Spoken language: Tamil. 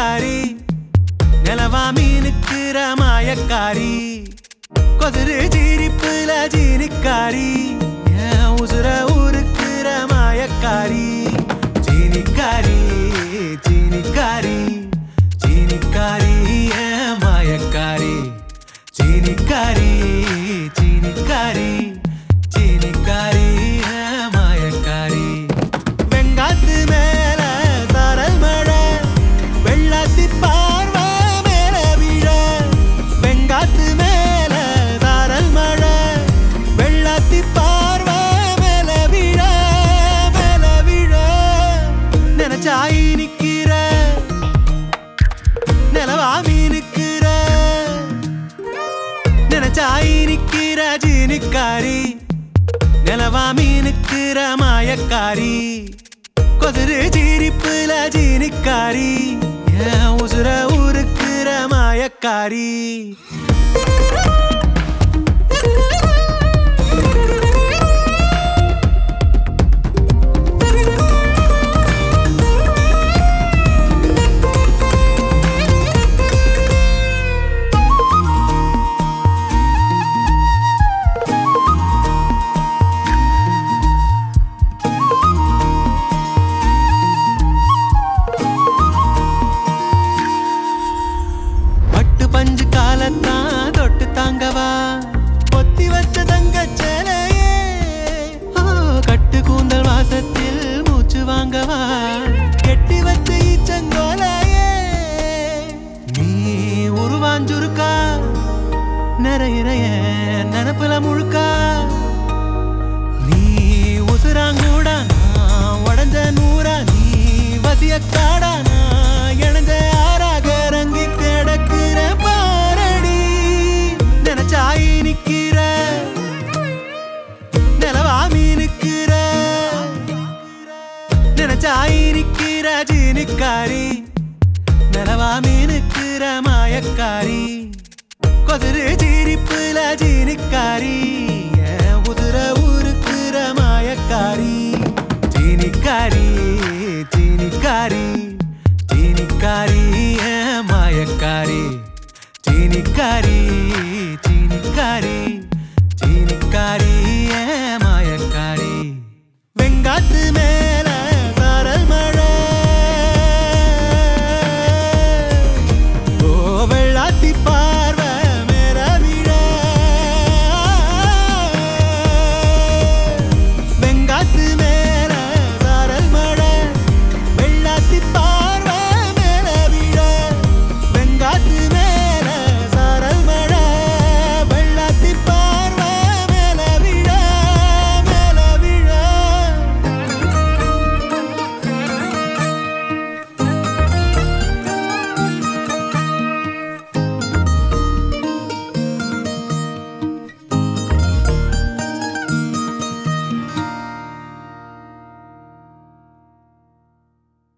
சீனிக்காரி நிலவா மீனுக்குற மாயக்காரி கொதிரு சிரிப்புல சீனிக்காரி என் உசுர ஊருக்குற மாயக்காரி சீனிக்காரி சீனிக்காரி சீனிக்காரி என் மாயக்காரி சீனிக்காரி சீனிக்காரி சீனிக்காரி என் மாயக்காரி வெங்காத்து மேல சாரல் மழை வெள்ளாத்தி பார்வை மேல விழ வெங்காத்து மேல சாரல் மழை வெள்ளாத்தி பார்வை மேல விழ நினைச்சாய் நிக்கிற நிலவா மீனுக்கிற நினைச்சாய் நிக்கிற சீனிக்காரி நிலவா மீனுக்குற மாயக்காரி கொதிரு சிரிப்புல சீனிக்காரி என் உசுர ஊருக்குற மாயக்காரி பஞ்சு காலத்தான் தொட்டு தாங்கவா பொத்தி வச்ச தங்க சேலையே கட்டு கூந்தல் வாசத்தில் மூச்சு வாங்கவா கெட்டி வச்ச ஈச்சங்கோலையே நீ உருவாஞ்சுருக்கா நிறைய நினப்புல முழுக்கா நீ உசுராங்கூடா நான் உடஞ்ச நூறா நீ வசிய காடா நான் இணைஞ்ச ஆறாக ரங்கி கிடக்குற பாரடி நினைச்சாய் நிக்கிற நிலவா மீனுக்கிற நினைச்சாய் நிக்கிற சீனிக்காரி நிலவா மீனுக்கிற மாயக்காரி கொதிரு சிரிப்புல சீனிக்காரி என் உசுர ஊருக்குற மாயக்காரி சீனிக்காரி சீனிக்காரி சீனிக்காரி என் மாயக்காரி சீனிக்காரி